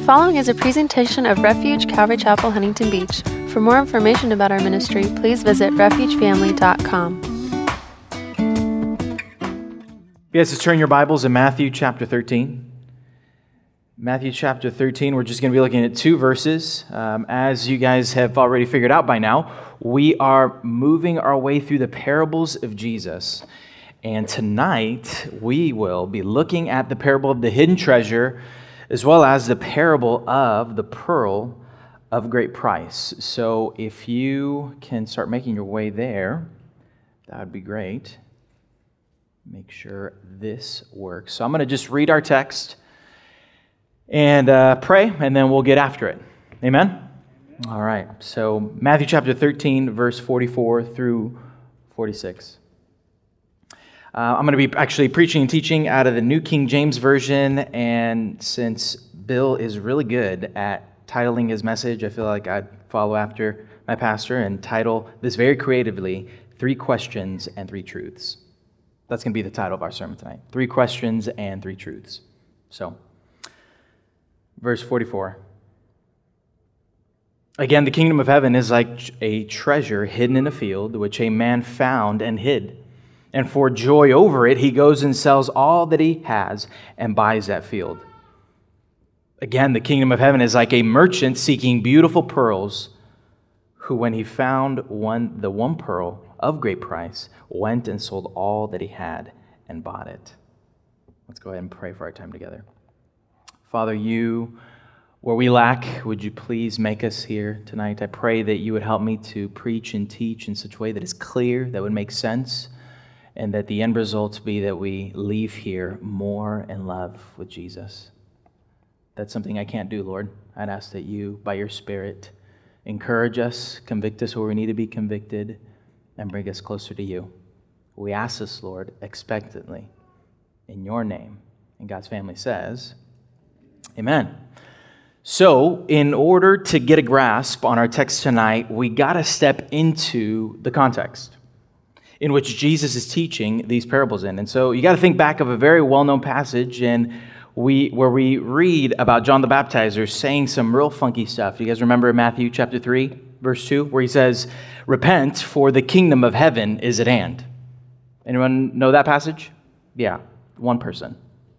following is a presentation of Refuge Calvary Chapel, Huntington Beach. For more information about our ministry, please visit refugefamily.com. You guys, let's turn your Bibles in Matthew chapter 13. Matthew chapter 13, we're just going to be looking at two verses. As you guys have already figured out by now, we are moving our way through the parables of Jesus. And tonight, we will be looking at the parable of the hidden treasure, as well as the parable of the pearl of great price. So if you can start making your way there, that would be great. Make sure this works. So I'm going to just read our text and pray, and then we'll get after it. Amen? All right. So Matthew chapter 13, verse 44 through 46. I'm going to be actually preaching and teaching out of the New King James Version, and since Bill is really good at titling his message, I feel like I'd follow after my pastor and title this very creatively, 3 Questions and 3 Truths. That's going to be the title of our sermon tonight, 3 Questions and 3 Truths. So, verse 44. Again, the kingdom of heaven is like a treasure hidden in a field, which a man found and hid. And for joy over it, he goes and sells all that he has and buys that field. Again, the kingdom of heaven is like a merchant seeking beautiful pearls, who, when he found the one pearl of great price, went and sold all that he had and bought it. Let's go ahead and pray for our time together. Father, where we lack, would you please make us here tonight? I pray that you would help me to preach and teach in such a way that is clear, that would make sense, and that the end result be that we leave here more in love with Jesus. That's something I can't do, Lord. I'd ask that you, by your Spirit, encourage us, convict us where we need to be convicted, and bring us closer to you. We ask this, Lord, expectantly, in your name. And God's family says, amen. So, in order to get a grasp on our text tonight, we got to step into the context in which Jesus is teaching these parables in. And so you got to think back of a very well-known passage where we read about John the Baptizer saying some real funky stuff. You guys remember Matthew chapter 3, verse 2, where he says, "Repent, for the kingdom of heaven is at hand." Anyone know that passage? Yeah, one person.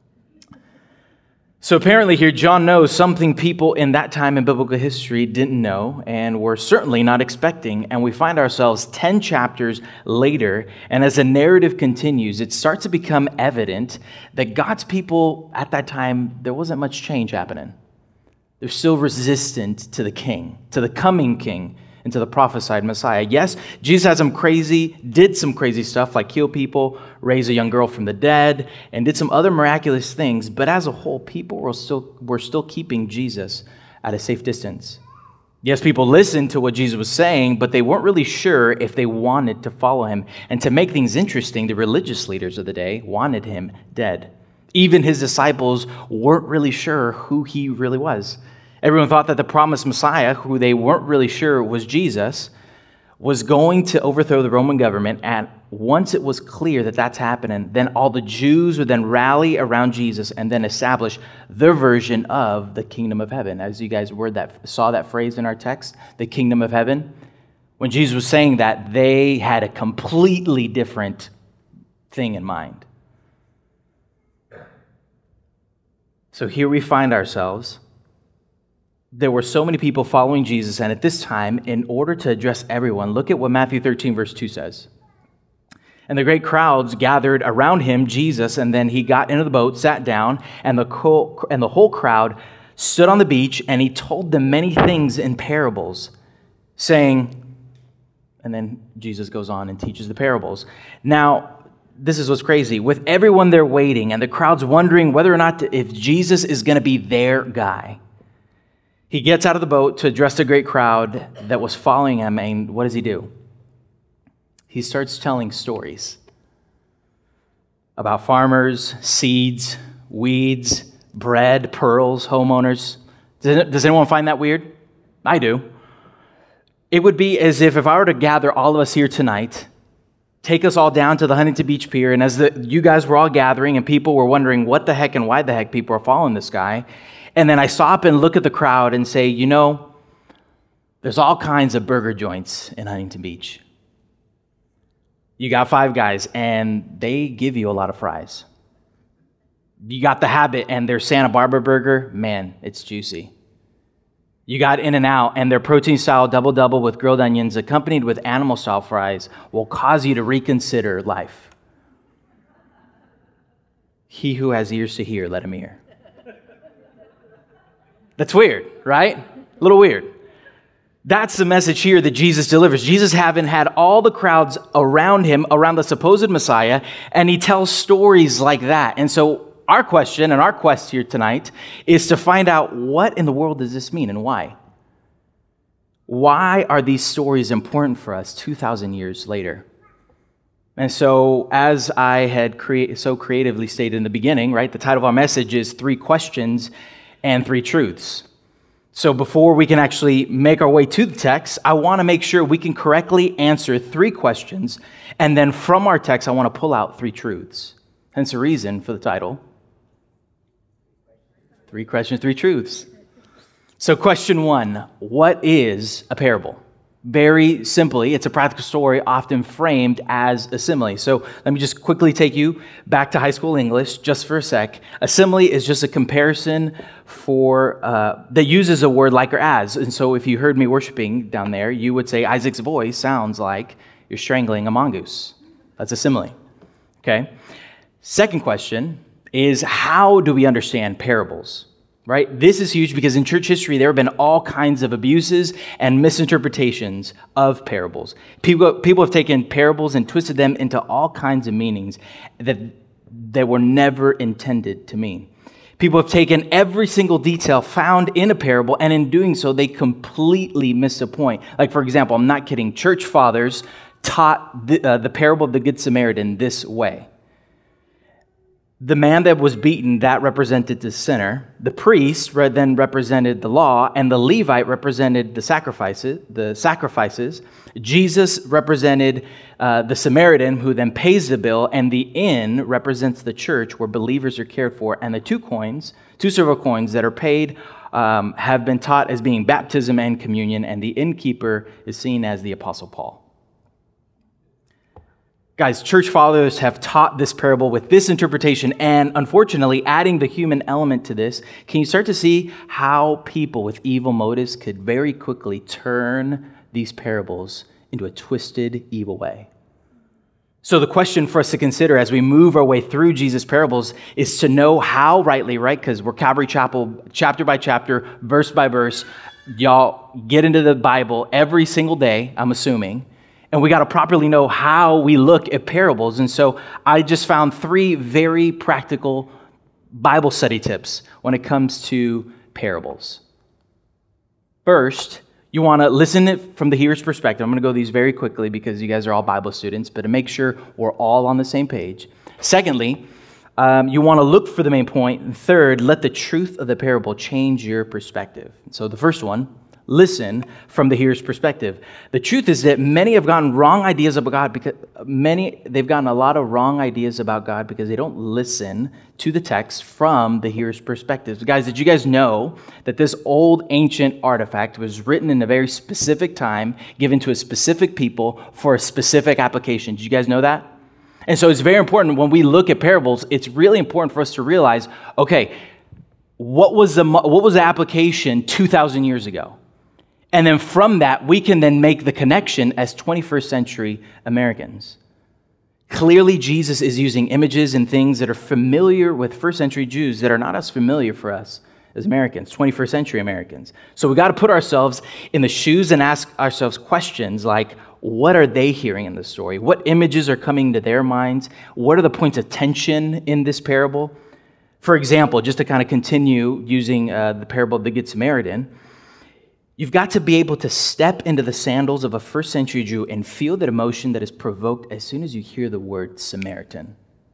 So apparently here, John knows something people in that time in biblical history didn't know and were certainly not expecting. And we find ourselves 10 chapters later, and as the narrative continues, it starts to become evident that God's people at that time, there wasn't much change happening. They're still resistant to the king, to the coming king, and to the prophesied Messiah. Yes, Jesus did some crazy stuff like heal people, raise a young girl from the dead, and did some other miraculous things, but as a whole, people were still keeping Jesus at a safe distance. Yes, people listened to what Jesus was saying, but they weren't really sure if they wanted to follow him. And to make things interesting, the religious leaders of the day wanted him dead. Even his disciples weren't really sure who he really was. Everyone thought that the promised Messiah, who they weren't really sure was Jesus, was going to overthrow the Roman government. And once it was clear that that's happening, then all the Jews would then rally around Jesus and then establish their version of the kingdom of heaven. As you guys saw that phrase in our text, the kingdom of heaven, when Jesus was saying that, they had a completely different thing in mind. So here we find ourselves. There were so many people following Jesus, and at this time, in order to address everyone, look at what Matthew 13, verse 2 says. And the great crowds gathered around him, Jesus, and then he got into the boat, sat down, and the whole crowd stood on the beach, and he told them many things in parables, saying, and then Jesus goes on and teaches the parables. Now, this is what's crazy. With everyone there waiting, and the crowd's wondering whether or not if Jesus is going to be their guy, he gets out of the boat to address the great crowd that was following him, and what does he do? He starts telling stories about farmers, seeds, weeds, bread, pearls, homeowners. Does anyone find that weird? I do. It would be as if I were to gather all of us here tonight take us all down to the Huntington Beach Pier. And as you guys were all gathering and people were wondering what the heck and why the heck people are following this guy, and then I stop and look at the crowd and say, there's all kinds of burger joints in Huntington Beach. You got Five Guys, and they give you a lot of fries. You got The Habit, and their Santa Barbara burger, man, it's juicy. You got In-N-Out, and their protein-style double-double with grilled onions accompanied with animal-style fries will cause you to reconsider life. He who has ears to hear, let him hear. That's weird, right? A little weird. That's the message here that Jesus delivers. Jesus having had all the crowds around him, around the supposed Messiah, and he tells stories like that. And so our question and our quest here tonight is to find out what in the world does this mean and why? Why are these stories important for us 2,000 years later? And so as I had so creatively stated in the beginning, right, the title of our message is 3 Questions and 3 Truths. So before we can actually make our way to the text, I want to make sure we can correctly answer 3 questions, and then from our text, I want to pull out 3 truths. Hence the reason for the title. 3 questions, 3 truths. So question 1, what is a parable? Very simply, it's a practical story often framed as a simile. So let me just quickly take you back to high school English just for a sec. A simile is just a comparison that uses a word like or as. And so if you heard me worshiping down there, you would say Isaac's voice sounds like you're strangling a mongoose. That's a simile. Okay? Second question is, how do we understand parables? Right? This is huge because in church history, there have been all kinds of abuses and misinterpretations of parables. People have taken parables and twisted them into all kinds of meanings that were never intended to mean. People have taken every single detail found in a parable, and in doing so, they completely miss the point. Like, for example, I'm not kidding, church fathers taught the parable of the Good Samaritan this way. The man that was beaten, that represented the sinner. The priest then represented the law, and the Levite represented the sacrifices. Jesus represented the Samaritan, who then pays the bill, and the inn represents the church where believers are cared for. And the 2 silver coins that are paid have been taught as being baptism and communion, and the innkeeper is seen as the Apostle Paul. Guys, church fathers have taught this parable with this interpretation, and unfortunately, adding the human element to this, can you start to see how people with evil motives could very quickly turn these parables into a twisted, evil way? So the question for us to consider as we move our way through Jesus' parables is to know how rightly, right? Because we're Calvary Chapel, chapter by chapter, verse by verse. Y'all get into the Bible every single day, I'm assuming. And we got to properly know how we look at parables. And so I just found 3 very practical Bible study tips when it comes to parables. First, you want to listen it from the hearer's perspective. I'm going to go these very quickly because you guys are all Bible students, but to make sure we're all on the same page. Secondly, you want to look for the main point. And third, let the truth of the parable change your perspective. So the first one, listen from the hearer's perspective. The truth is that many have gotten wrong ideas about God because they've gotten a lot of wrong ideas about God because they don't listen to the text from the hearer's perspective. Guys, did you guys know that this old ancient artifact was written in a very specific time, given to a specific people for a specific application? Did you guys know that? And so it's very important when we look at parables, it's really important for us to realize, okay, what was the application 2,000 years ago? And then from that, we can then make the connection as 21st century Americans. Clearly, Jesus is using images and things that are familiar with first century Jews that are not as familiar for us as Americans, 21st century Americans. So we got to put ourselves in the shoes and ask ourselves questions like, what are they hearing in the story? What images are coming to their minds? What are the points of tension in this parable? For example, just to kind of continue using the parable of the Good Samaritan, you've got to be able to step into the sandals of a first century Jew and feel that emotion that is provoked as soon as you hear the word Samaritan.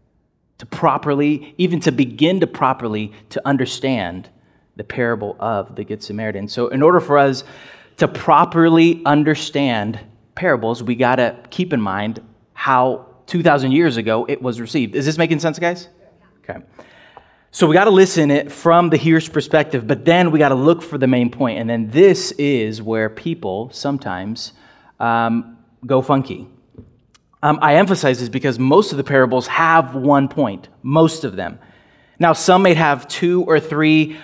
To begin to properly to understand the parable of the Good Samaritan. So in order for us to properly understand parables, we got to keep in mind how 2,000 years ago it was received. Is this making sense, guys? Okay. So we got to listen it from the hearer's perspective, but then we got to look for the main point. And then this is where people sometimes go funky. I emphasize this because most of the parables have one point, most of them. Now, some may have two or three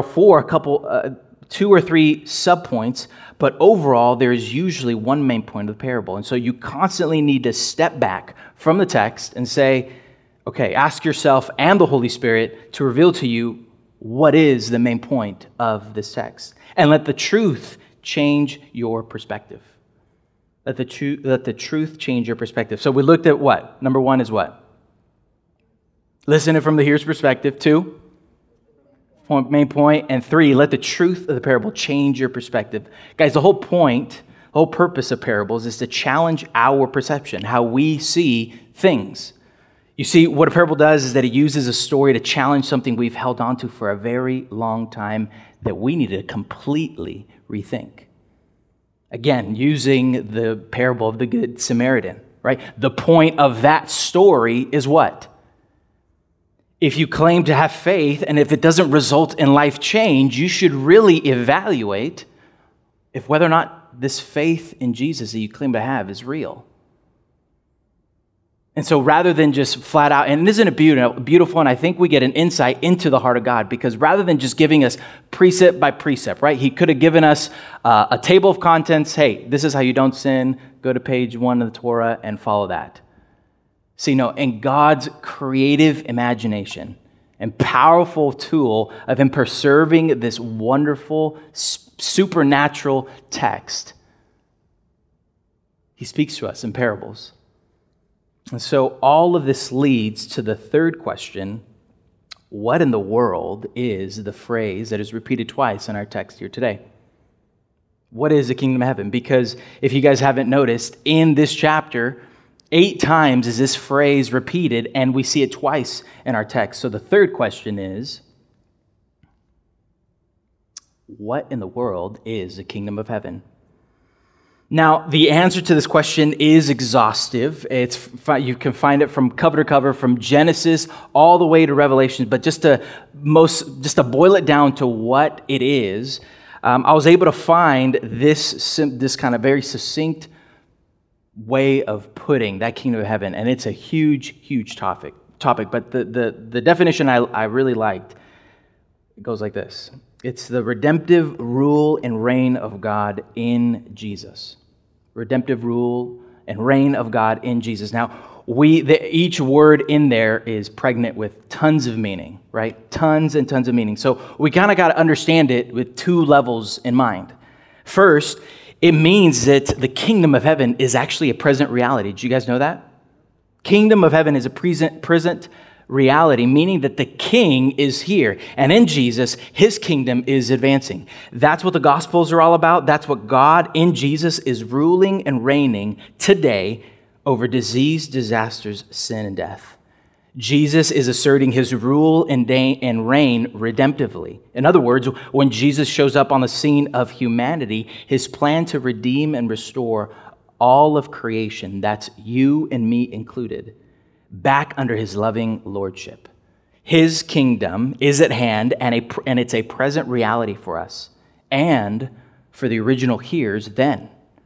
subpoints, but overall, there is usually one main point of the parable. And so you constantly need to step back from the text and say, okay, ask yourself and the Holy Spirit to reveal to you what is the main point of this text. And let the truth change your perspective. Let the truth change your perspective. So we looked at what? Number one is what? Listen it from the hearer's perspective. 2, main point. And 3, let the truth of the parable change your perspective. Guys, the whole purpose of parables is to challenge our perception, how we see things. You see, what a parable does is that it uses a story to challenge something we've held on to for a very long time that we need to completely rethink. Again, using the parable of the Good Samaritan, right? The point of that story is what? If you claim to have faith and if it doesn't result in life change, you should really evaluate if whether or not this faith in Jesus that you claim to have is real. And so rather than just flat out, and isn't it beautiful, and I think we get an insight into the heart of God, because rather than just giving us precept by precept, right? He could have given us a table of contents. Hey, this is how you don't sin. Go to page 1 of the Torah and follow that. See, no, in God's creative imagination and powerful tool of Him preserving this wonderful, supernatural text, He speaks to us in parables. And so all of this leads to the third question: what in the world is the phrase that is repeated twice in our text here today? What is the kingdom of heaven? Because if you guys haven't noticed, in this chapter, 8 times is this phrase repeated, and we see it twice in our text. So the third question is, what in the world is the kingdom of heaven? Now, the answer to this question is exhaustive. You can find it from cover to cover, from Genesis all the way to Revelation. But just to boil it down to what it is, I was able to find this kind of very succinct way of putting that kingdom of heaven, and it's a huge, huge topic. But the definition I really liked, it goes like this: it's the redemptive rule and reign of God in Jesus. Redemptive rule and reign of God in Jesus. Now, each word in there is pregnant with tons of meaning, right? Tons and tons of meaning. So we kind of got to understand it with 2 levels in mind. First, it means that the kingdom of heaven is actually a present reality. Did you guys know that? Kingdom of heaven is a present reality, meaning that the king is here. And in Jesus, his kingdom is advancing. That's what the Gospels are all about. That's what God in Jesus is ruling and reigning today over disease, disasters, sin, and death. Jesus is asserting his rule and reign redemptively. In other words, when Jesus shows up on the scene of humanity, his plan to redeem and restore all of creation, that's you and me included, back under his loving lordship. His kingdom is at hand, and it's a present reality for us and for the original hearers then.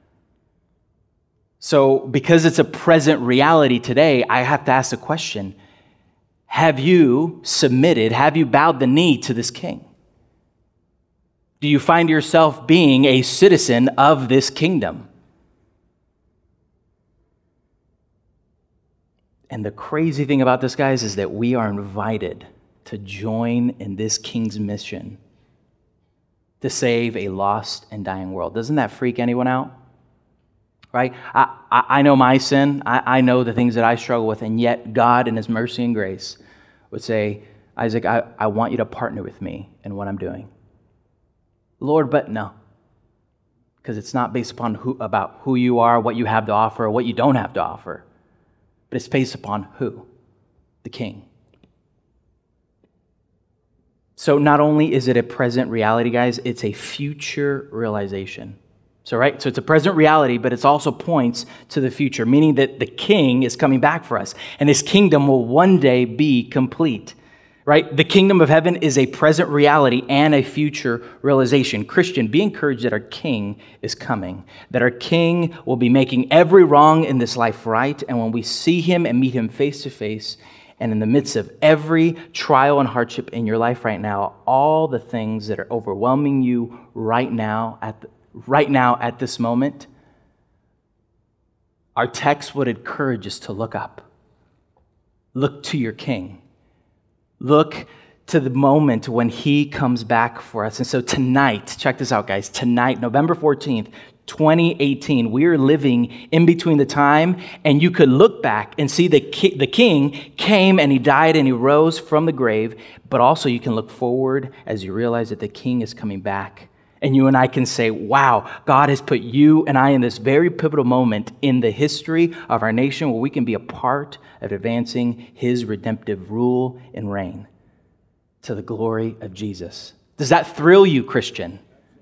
So because it's a present reality today, I have to ask the question: have you submitted, have you bowed the knee to this king? Do you find yourself being a citizen of this kingdom? And the crazy thing about this, guys, is that we are invited to join in this king's mission to save a lost and dying world. Doesn't that freak anyone out? Right? I know my sin. I know the things that I struggle with, and yet God in his mercy and grace would say, Isaac, I want you to partner with me in what I'm doing. Lord, but no. Because it's not based upon who you are, what you have to offer, or what you don't have to offer. But it's based upon who? The king. So not only is it a present reality, guys, it's a future realization. So it's a present reality, but it also points to the future, meaning that the king is coming back for us, and his kingdom will one day be complete, right? The kingdom of heaven is a present reality and a future realization. Christian, be encouraged that our king is coming, that our king will be making every wrong in this life right, and when we see him and meet him face to face, and in the midst of every trial and hardship in your life right now, all the things that are overwhelming you right now at this moment, our text would encourage us to look up. Look to your king. Look to the moment when he comes back for us. And so tonight, check this out, guys. Tonight, November 14th, 2018, we are living in between the time, and you could look back and see the king came and he died and he rose from the grave, but also you can look forward as you realize that the king is coming back. And you and I can say, wow, God has put you and I in this very pivotal moment in the history of our nation where we can be a part of advancing his redemptive rule and reign to the glory of Jesus. Does that thrill you, Christian?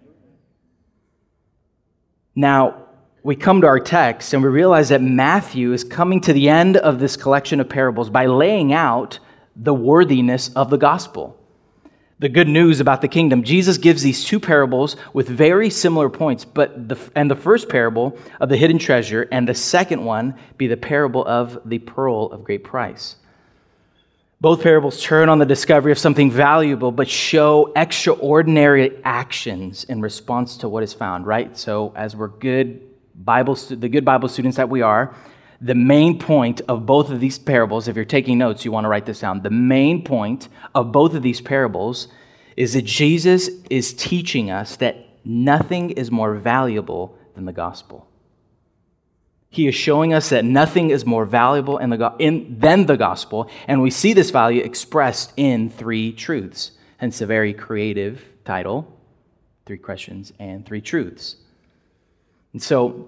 Now, we come to our text and we realize that Matthew is coming to the end of this collection of parables by laying out the worthiness of the gospel. The good news about the kingdom. Jesus gives these two parables with very similar points, but the first parable of the hidden treasure and the second one be the parable of the pearl of great price. Both parables turn on the discovery of something valuable, but show extraordinary actions in response to what is found, right? So as we're the good Bible students that we are, the main point of both of these parables, if you're taking notes, you want to write this down. The main point of both of these parables is that Jesus is teaching us that nothing is more valuable than the gospel. He is showing us that nothing is more valuable than the gospel, and we see this value expressed in three truths. Hence the very creative title, 3 Questions and 3 Truths. And so,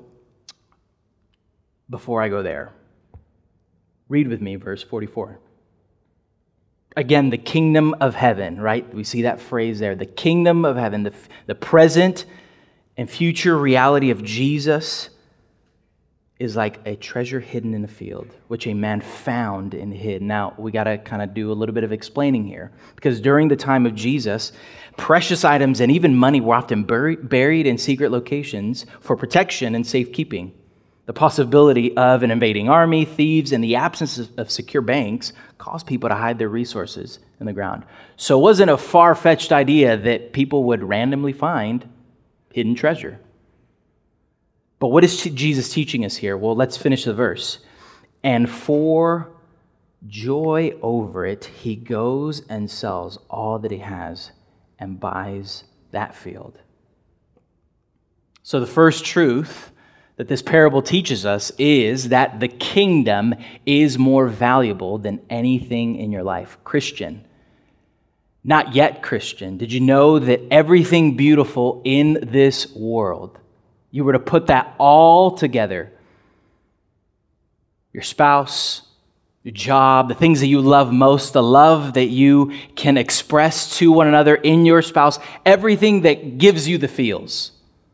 before I go there, read with me verse 44. Again, the kingdom of heaven, right? We see that phrase there. The kingdom of heaven, the present and future reality of Jesus is like a treasure hidden in a field, which a man found and hid. Now, we got to kind of do a little bit of explaining here, because during the time of Jesus, precious items and even money were often buried in secret locations for protection and safekeeping. The possibility of an invading army, thieves, and the absence of secure banks caused people to hide their resources in the ground. So it wasn't a far-fetched idea that people would randomly find hidden treasure. But what is Jesus teaching us here? Well, let's finish the verse. And for joy over it, he goes and sells all that he has and buys that field. So the first truth that this parable teaches us is that the kingdom is more valuable than anything in your life. Christian, not yet Christian, did you know that everything beautiful in this world, you were to put that all together, your spouse, your job, the things that you love most, the love that you can express to one another in your spouse, everything that gives you the feels,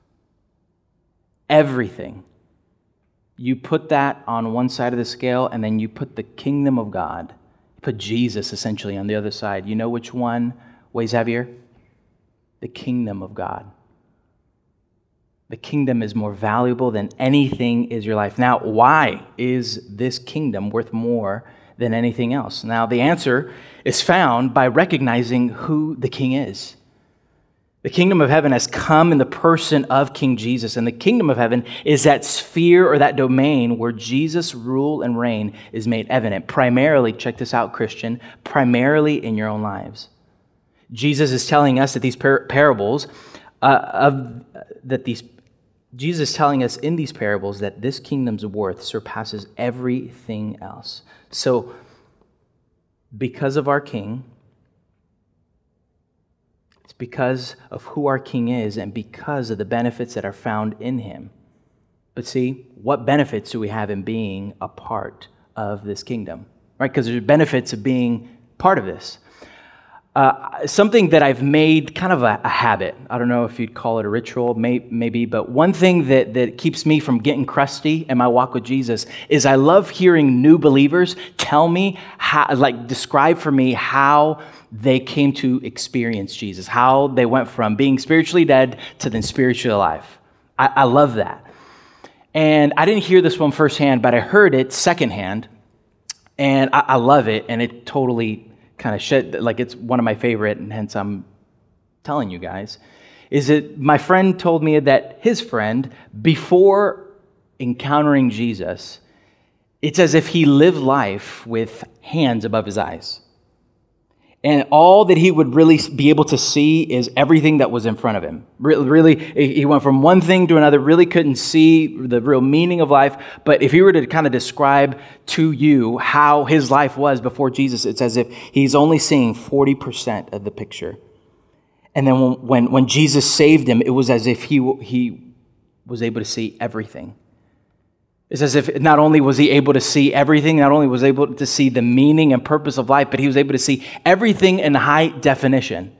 everything. You put that on one side of the scale, and then you put the kingdom of God, you put Jesus essentially on the other side. You know which one weighs heavier? The kingdom of God. The kingdom is more valuable than anything in your life. Now, why is this kingdom worth more than anything else? Now, the answer is found by recognizing who the king is. The kingdom of heaven has come in the person of King Jesus, and the kingdom of heaven is that sphere or that domain where Jesus' rule and reign is made evident. Primarily, check this out, Christian, primarily in your own lives. Jesus is telling us that these parables Jesus is telling us in these parables that this kingdom's worth surpasses everything else. So, because of our king, it's because of who our king is and because of the benefits that are found in him. But see, what benefits do we have in being a part of this kingdom? Right? Because there's benefits of being part of this. something that I've made kind of a habit. I don't know if you'd call it a ritual, maybe, but one thing that keeps me from getting crusty in my walk with Jesus is I love hearing new believers tell me, describe for me how they came to experience Jesus, how they went from being spiritually dead to then spiritually alive. I love that. And I didn't hear this one firsthand, but I heard it secondhand, and I love it, and it totally kind of it's one of my favorite, and hence I'm telling you guys, is that my friend told me that his friend, before encountering Jesus, it's as if he lived life with hands above his eyes. And all that he would really be able to see is everything that was in front of him. Really, he went from one thing to another, really couldn't see the real meaning of life. But if he were to kind of describe to you how his life was before Jesus, it's as if he's only seeing 40% of the picture. And then when Jesus saved him, it was as if he was able to see everything. It's as if not only was he able to see everything, not only was he able to see the meaning and purpose of life, but he was able to see everything in high definition.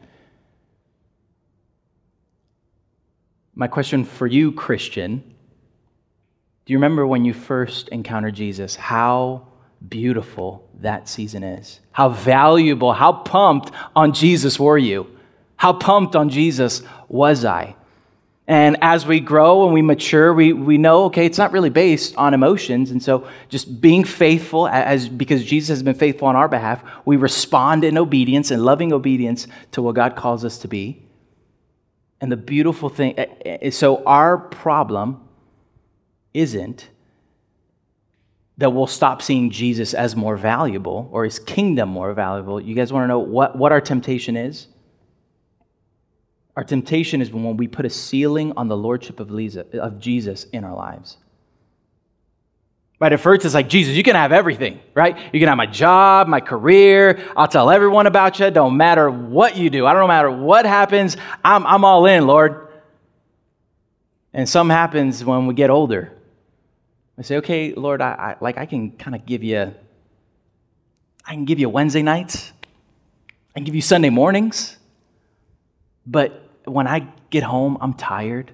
My question for you, Christian, do you remember when you first encountered Jesus, how beautiful that season is? How valuable, how pumped on Jesus were you? How pumped on Jesus was I? And as we grow and we mature, we know, okay, it's not really based on emotions. And so just being faithful, because Jesus has been faithful on our behalf, we respond in obedience and loving obedience to what God calls us to be. And the beautiful thing, so our problem isn't that we'll stop seeing Jesus as more valuable or his kingdom more valuable. You guys want to know what our temptation is? Our temptation is when we put a ceiling on the lordship of Jesus in our lives. Right? At first, it's like, Jesus, you can have everything, right? You can have my job, my career. I'll tell everyone about you. Don't matter what you do. I don't matter what happens. I'm all in, Lord. And something happens when we get older. I say, okay, Lord, I can kind of give you Wednesday nights. I can give you Sunday mornings. But when I get home, I'm tired.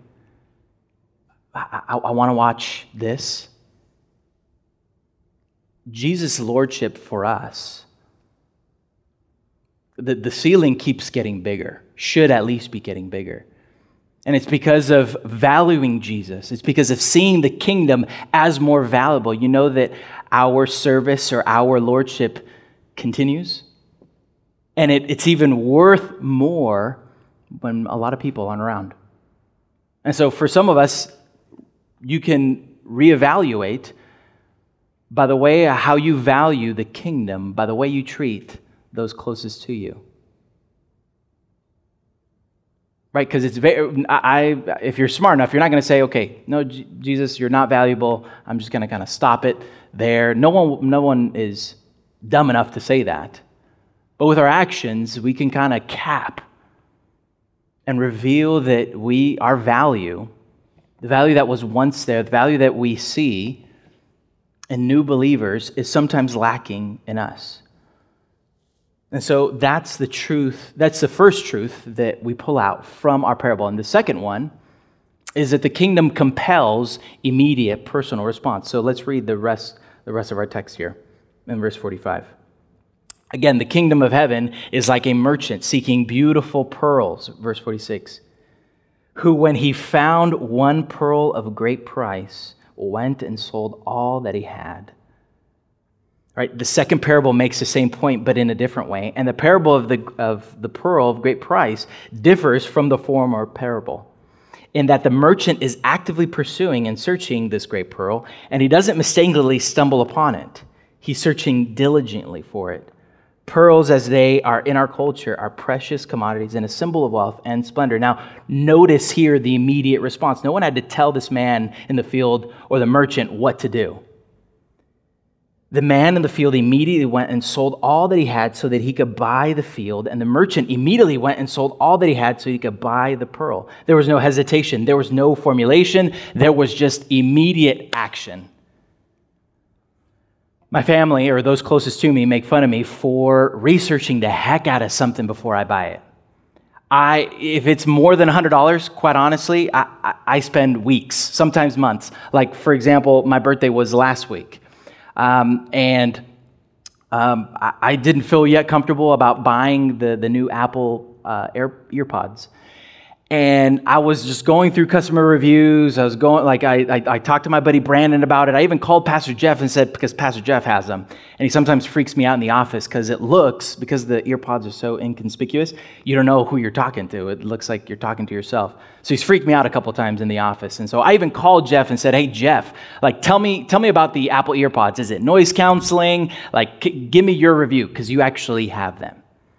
I want to watch this. Jesus' lordship for us, the ceiling keeps getting bigger, should at least be getting bigger. And it's because of valuing Jesus. It's because of seeing the kingdom as more valuable. You know that our service or our lordship continues. And it's even worth more when a lot of people aren't around. And so for some of us, you can reevaluate by the way how you value the kingdom, by the way you treat those closest to you. Right? Because it's if you're smart enough, you're not going to say, okay, no, Jesus, you're not valuable. I'm just going to kind of stop it there. No one is dumb enough to say that. But with our actions, we can kind of cap and reveal that our value, the value that was once there, the value that we see in new believers is sometimes lacking in us. And so that's the truth. That's the first truth that we pull out from our parable. And the second one is that the kingdom compels immediate personal response. So let's read the rest of our text here in verse 45. Again, the kingdom of heaven is like a merchant seeking beautiful pearls, verse 46, who, when he found one pearl of great price, went and sold all that he had. Right? The second parable makes the same point, but in a different way. And the parable of the pearl of great price differs from the former parable, in that the merchant is actively pursuing and searching this great pearl, and he doesn't mistakenly stumble upon it. He's searching diligently for it. Pearls, as they are in our culture, are precious commodities and a symbol of wealth and splendor. Now, notice here the immediate response. No one had to tell this man in the field or the merchant what to do. The man in the field immediately went and sold all that he had so that he could buy the field, and the merchant immediately went and sold all that he had so he could buy the pearl. There was no hesitation. There was no formulation. There was just immediate action. My family, or those closest to me, make fun of me for researching the heck out of something before I buy it. If it's more than $100, quite honestly, I spend weeks, sometimes months. Like, for example, my birthday was last week. I didn't feel yet comfortable about buying the new Apple EarPods. And I was just going through customer reviews. I talked to my buddy Brandon about it. I even called Pastor Jeff and said, because Pastor Jeff has them, and he sometimes freaks me out in the office because because the EarPods are so inconspicuous, you don't know who you're talking to. It looks like you're talking to yourself. So he's freaked me out a couple times in the office. And so I even called Jeff and said, hey, Jeff, tell me about the Apple EarPods. Is it noise canceling? Give me your review because you actually have them.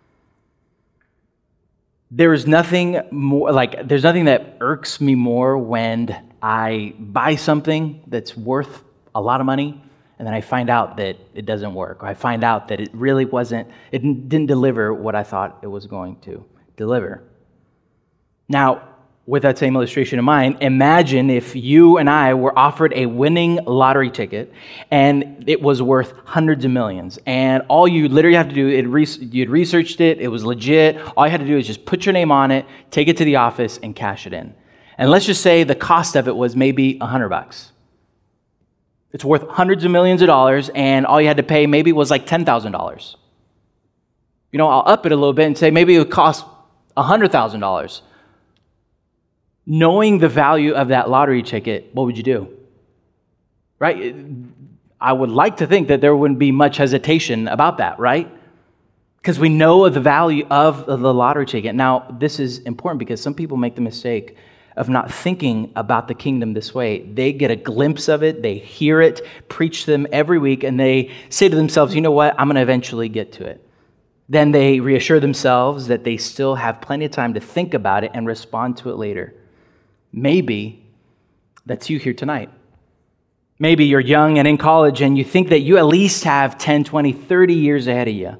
There's nothing that irks me more when I buy something that's worth a lot of money and then I find out that it doesn't work. Or I find out that it didn't deliver what I thought it was going to deliver. Now, with that same illustration in mind, imagine if you and I were offered a winning lottery ticket and it was worth hundreds of millions. And all you literally have to do, you'd researched it, it was legit. All you had to do is just put your name on it, take it to the office, and cash it in. And let's just say the cost of it was maybe $100. It's worth hundreds of millions of dollars, and all you had to pay maybe was like $10,000. I'll up it a little bit and say maybe it would cost $100,000. Knowing the value of that lottery ticket, what would you do? Right? I would like to think that there wouldn't be much hesitation about that, right? Because we know the value of the lottery ticket. Now, this is important because some people make the mistake of not thinking about the kingdom this way. They get a glimpse of it, they hear it, preach to them every week, and they say to themselves, you know what, I'm going to eventually get to it. Then they reassure themselves that they still have plenty of time to think about it and respond to it later. Maybe that's you here tonight. Maybe you're young and in college and you think that you at least have 10, 20, 30 years ahead of you.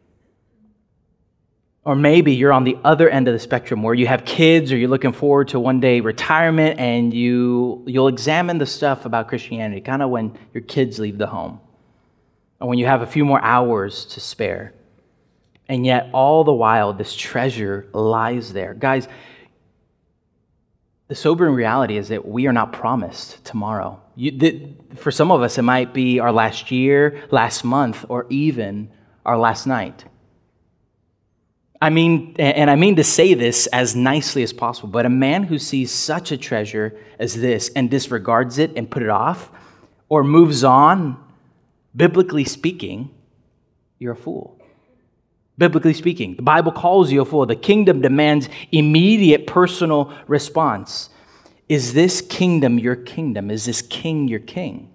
Or maybe you're on the other end of the spectrum where you have kids or you're looking forward to one day retirement and you'll examine the stuff about Christianity kind of when your kids leave the home or when you have a few more hours to spare. And yet all the while this treasure lies there. Guys, the sobering reality is that we are not promised tomorrow. For some of us, it might be our last year, last month, or even our last night. I mean to say this as nicely as possible, but a man who sees such a treasure as this and disregards it and put it off or moves on, biblically speaking, you're a fool. Biblically speaking, the Bible calls you a fool. The kingdom demands immediate personal response. Is this kingdom your kingdom? Is this king your king?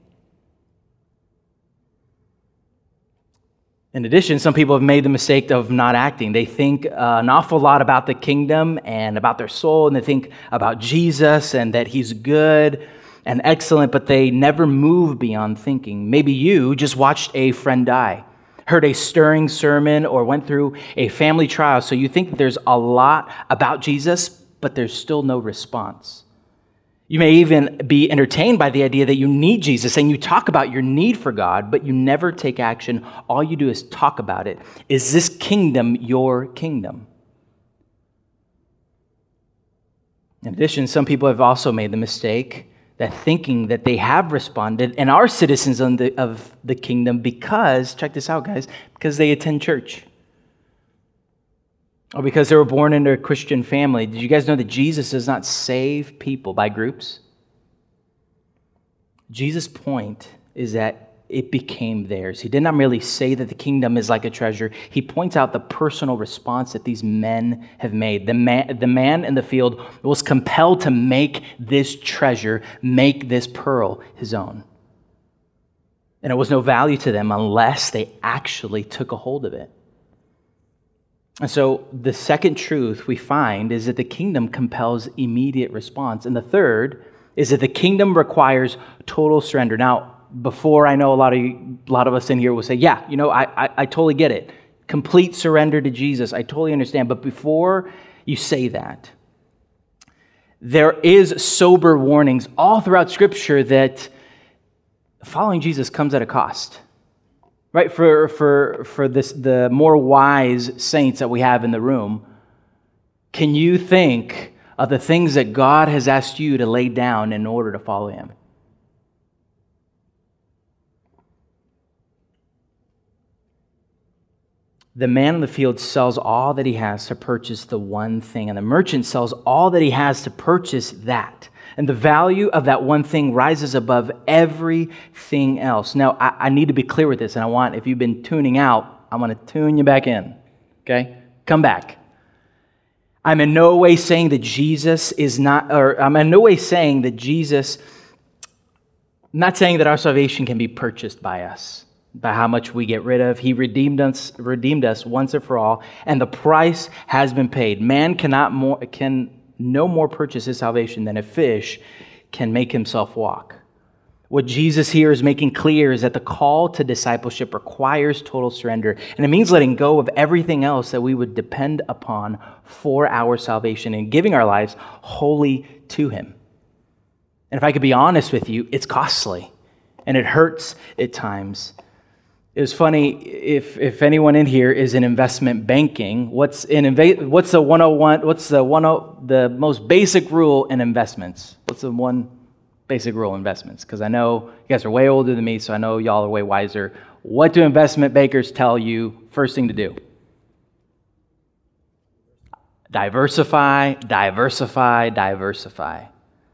In addition, some people have made the mistake of not acting. They think an awful lot about the kingdom and about their soul, and they think about Jesus and that he's good and excellent, but they never move beyond thinking. Maybe you just watched a friend die, heard a stirring sermon, or went through a family trial, so you think that there's a lot about Jesus, but there's still no response. You may even be entertained by the idea that you need Jesus, and you talk about your need for God, but you never take action. All you do is talk about it. Is this kingdom your kingdom? In addition, some people have also made the mistake that thinking that they have responded and are citizens of the kingdom because, check this out, guys, because they attend church. Or because they were born into a Christian family. Did you guys know that Jesus does not save people by groups? Jesus' point is that it became theirs. He did not merely say that the kingdom is like a treasure. He points out the personal response that these men have made. The man in the field was compelled to make this treasure, make this pearl his own. And it was no value to them unless they actually took a hold of it. And so the second truth we find is that the kingdom compels immediate response. And the third is that the kingdom requires total surrender. Now, before I know a lot of us in here will say, yeah, I totally get it. Complete surrender to Jesus. I totally understand. But before you say that, there is sober warnings all throughout Scripture that following Jesus comes at a cost. Right? For this, the more wise saints that we have in the room, can you think of the things that God has asked you to lay down in order to follow Him? The man in the field sells all that he has to purchase the one thing, and the merchant sells all that he has to purchase that. And the value of that one thing rises above everything else. Now, I need to be clear with this, and if you've been tuning out, I want to tune you back in, okay? Come back. I'm in no way saying that I'm not saying that our salvation can be purchased by us, by how much we get rid of. He redeemed us once and for all, and the price has been paid. Man can no more purchase his salvation than a fish can make himself walk. What Jesus here is making clear is that the call to discipleship requires total surrender, and it means letting go of everything else that we would depend upon for our salvation and giving our lives wholly to Him. And if I could be honest with you, it's costly, and it hurts at times. It was funny, if anyone in here is in investment banking, what's the 101? What's the most basic rule in investments? What's the one basic rule in investments? Because I know you guys are way older than me, so I know y'all are way wiser. What do investment bankers tell you first thing to do? Diversify, diversify, diversify.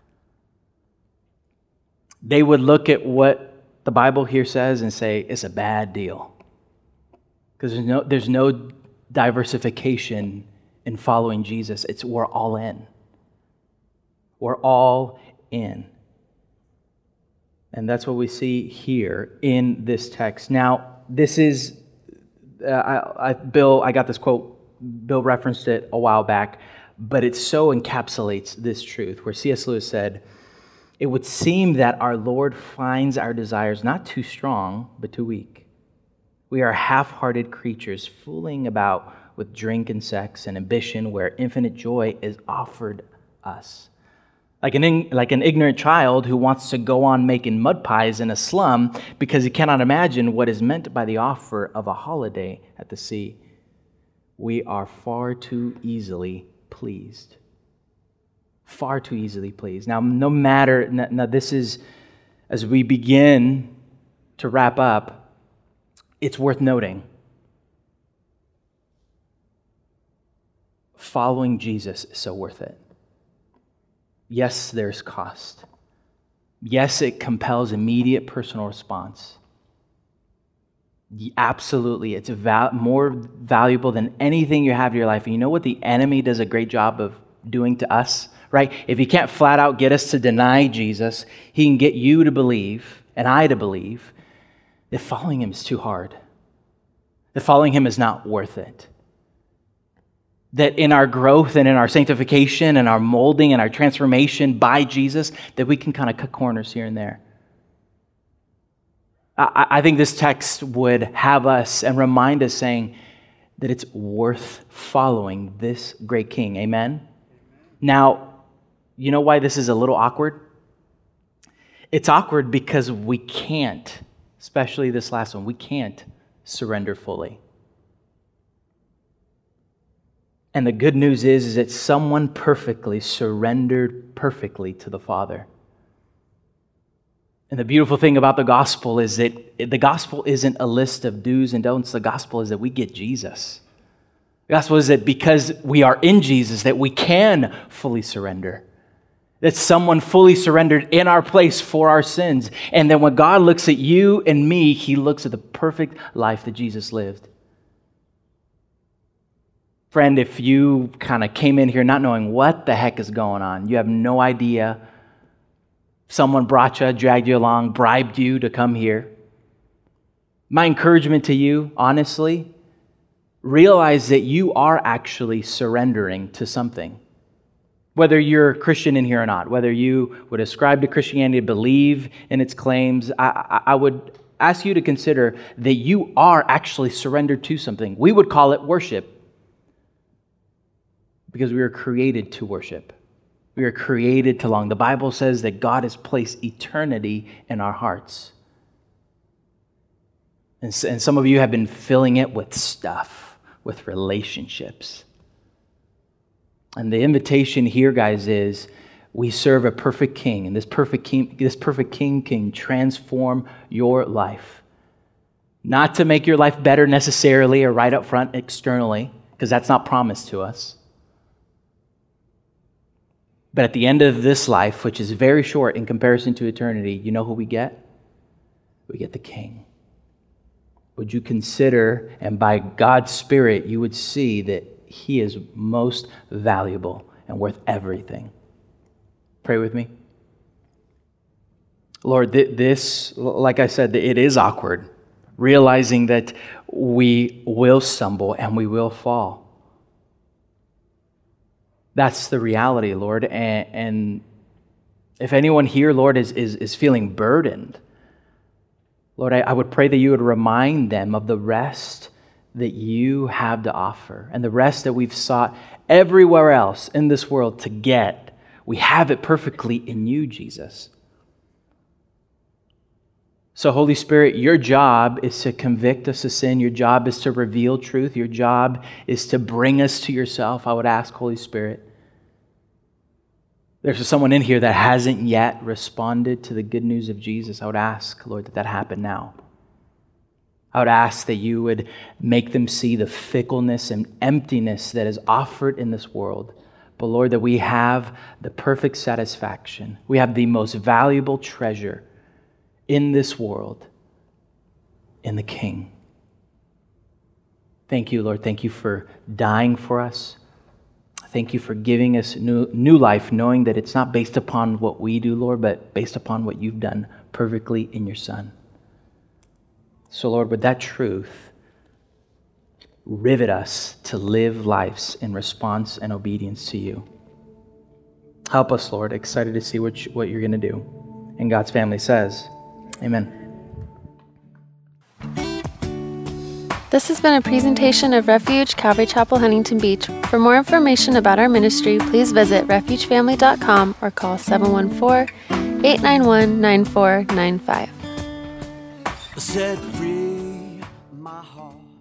They would look at what the Bible here says and say it's a bad deal, because there's no diversification in following Jesus. We're all in. We're all in. And that's what we see here in this text. Now, this is, I got this quote, Bill referenced it a while back, but it so encapsulates this truth, where C.S. Lewis said, "It would seem that our Lord finds our desires not too strong, but too weak. We are half-hearted creatures fooling about with drink and sex and ambition where infinite joy is offered us. Like an ignorant child who wants to go on making mud pies in a slum because he cannot imagine what is meant by the offer of a holiday at the sea. We are far too easily pleased." Far too easily pleased. Now, this is, as we begin to wrap up, it's worth noting. Following Jesus is so worth it. Yes, there's cost. Yes, it compels immediate personal response. Absolutely, it's more valuable than anything you have in your life. And you know what the enemy does a great job of doing to us? Right? If he can't flat out get us to deny Jesus, he can get you to believe, and I to believe, that following Him is too hard. That following Him is not worth it. That in our growth and in our sanctification and our molding and our transformation by Jesus, that we can kind of cut corners here and there. I think this text would have us and remind us saying that it's worth following this great King. Amen? Now, you know why this is a little awkward? It's awkward because we can't, especially this last one, we can't surrender fully. And the good news is that someone perfectly surrendered perfectly to the Father. And the beautiful thing about the gospel is that the gospel isn't a list of do's and don'ts. The gospel is that we get Jesus. The gospel is that because we are in Jesus, that we can fully surrender. That someone fully surrendered in our place for our sins. And then when God looks at you and me, He looks at the perfect life that Jesus lived. Friend, if you kind of came in here not knowing what the heck is going on, you have no idea, someone brought you, dragged you along, bribed you to come here, my encouragement to you, honestly, realize that you are actually surrendering to something. Whether you're a Christian in here or not, whether you would ascribe to Christianity, believe in its claims, I would ask you to consider that you are actually surrendered to something. We would call it worship, because we were created to worship. We are created to long. The Bible says that God has placed eternity in our hearts. And some of you have been filling it with stuff, with relationships. And the invitation here, guys, is we serve a perfect king, and this perfect king can transform your life. Not to make your life better necessarily or right up front externally, because that's not promised to us. But at the end of this life, which is very short in comparison to eternity, you know who we get? We get the king. Would you consider, and by God's Spirit, you would see that he is most valuable and worth everything. Pray with me. Lord, this, like I said, it is awkward, realizing that we will stumble and we will fall. That's the reality, Lord. And if anyone here, Lord, is feeling burdened, Lord, I would pray that you would remind them of the rest that you have to offer and the rest that we've sought everywhere else in this world to get. We have it perfectly in you, Jesus. So, Holy Spirit, your job is to convict us of sin. Your job is to reveal truth. Your job is to bring us to yourself. I would ask, Holy Spirit, there's someone in here that hasn't yet responded to the good news of Jesus. I would ask, Lord, that happen now. I would ask that you would make them see the fickleness and emptiness that is offered in this world. But Lord, that we have the perfect satisfaction. We have the most valuable treasure in this world, in the King. Thank you, Lord. Thank you for dying for us. Thank you for giving us new life, knowing that it's not based upon what we do, Lord, but based upon what you've done perfectly in your Son. So, Lord, with that truth, rivet us to live lives in response and obedience to you. Help us, Lord. Excited to see what you're going to do. And God's family says, amen. This has been a presentation of Refuge Calvary Chapel, Huntington Beach. For more information about our ministry, please visit refugefamily.com or call 714-891-9495. Set free my heart.